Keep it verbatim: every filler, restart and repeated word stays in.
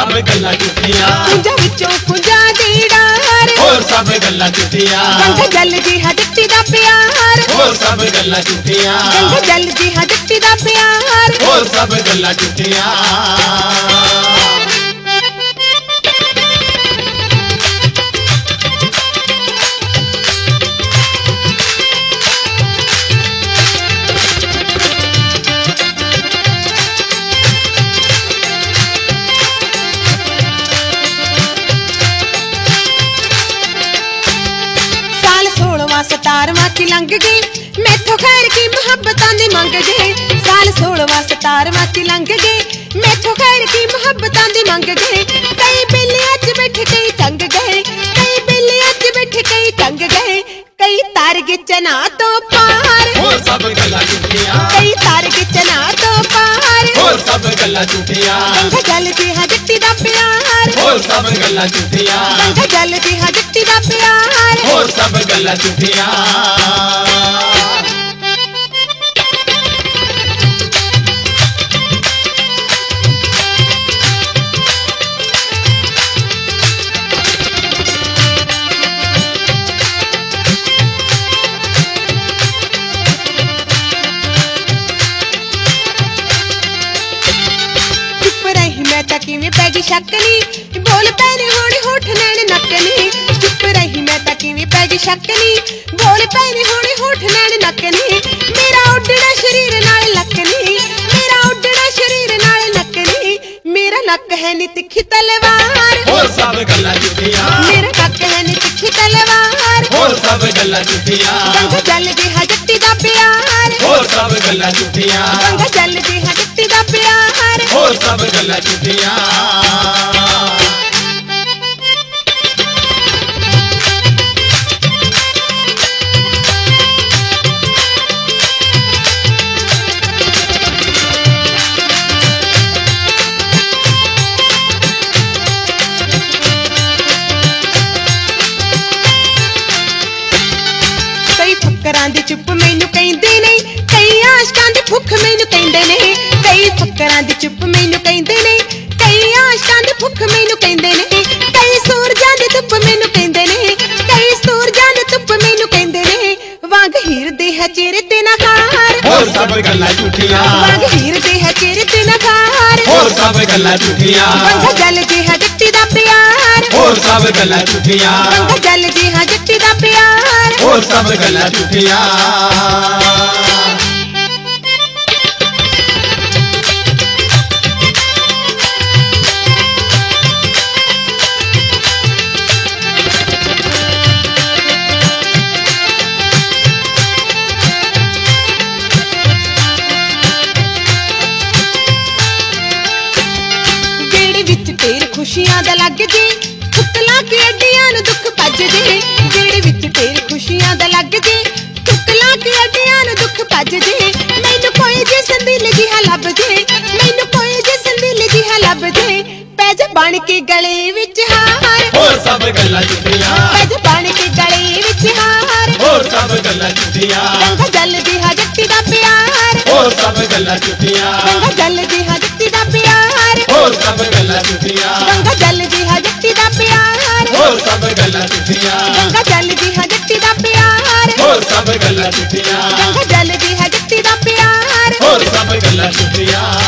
सब गल्लां झूठियां कुंजा विचों कुंजा दी डार होर सब गल्लां झूठियां गंगा जल जी हा जट्टी दा प्यार होर सब गल्लां झूठियां गंगा जल जी हा जट्टी दा प्यार होर सब गल्लां झूठियां सतारवां च लंघ गए मैथों खैर की मुहब्बतां दी मंग गए साल सोलवां सतारवां च लंघ गए मैथों खैर की मुहब्बतां दी मंग गए कई बेलियां च बैठे कई टंग गए कई बेलियां च बैठे कई टंग गए कई तार के चना तो पार होर सब गल्लां झूठियां कई तार के चना तो पार होर सब गल्लां झूठियां गंगा जल जी हा जट्टी दा प्यार होर सब गल्लां झूठियां गंगा जल जी हा जट्टी दा प्यार होर सब गल्लां झूठियां किवें पै गई शक नी बोल पैने होने होठ नैन नक नी चुप रही मैं तां किवें पै गई शक नी बोल पैने होने होठ नैन नक नी मेरा उड्डड़ा शरीर नाल लक नी मेरा उड्डड़ा शरीर नाल नक नी मेरा नक है नी तिखी तलवार होर सब गल्लां झूठियां मेरा नक है नी तिखी तलवार होर सब गल्लां झूठियां गंगा जल जी हा जट्टी दा प्यार होर सब गल्लां झूठियां गंगा जल जी हा जट्टी दा प्यार होर सब गल्लां झूठियां फकरां दी चुप मैनू कहंदे ने कई आशकां दी भुख मैनू कहंदे ने कई फकरां दी चुप मैनू कहंदे ने कई आशकां दी भुख मैनू कहंदे ने कई सूरजां दी धुप मैनू कहंदे ने कई सूरजां दी धुप मैनू कहंदे ने वांग हीर दे है चेहरे ते नखार होर सब गल्लां झूठियां वांग हीर दे है चेहरे ते नखार होर सब गल्लां झूठियां गंगा जल जी हा जट्टी दा प्यार होर सब गल्लां झूठियां गंगा जल जी हा जट्टी दा प्यार होर सब गल्लां झूठियां खुशियां दा लग जे ठुकला के अड्डियां नू दुख भज जे जेड़े विच तेरी खुशियां दा लग जे ठुकला के अड्डियां नू दुख भज जे मैनू कोई जे संदील जिहा लब जे मैनू कोई जे संदील जिहा लब जे पै जा बन के गले विच हार होर सब गल्लां झूठियां पै जा बन के गले विच हार होर सब गल्लां झूठियां गंगा जल जी हा जट्टी दा प्यार होर सब गल्लां झूठियां गंगा जल जी हा जट्टी दा प्यार होर सब गल्लां झूठियां गंगा जल जी हा जट्टी दा प्यार होर सब गल्लां झूठियां गंगा जल जी हा जट्टी दा प्यार होर सब गल्लां झूठियां गंगा जल जी हा जट्टी दा प्यार होर सब गल्लां झूठियां।